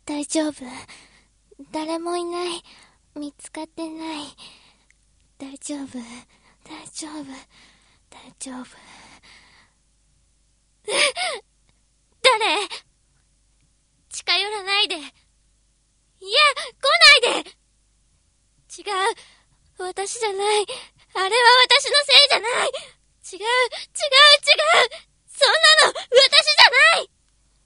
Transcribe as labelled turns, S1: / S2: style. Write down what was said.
S1: 大丈夫。誰もいない。見つかってない。大丈夫。大丈夫。大丈夫。誰？近寄らないで。いや、来ないで。違う。私じゃない。あれは私のせいじゃない。違う。そんなの、私じゃない。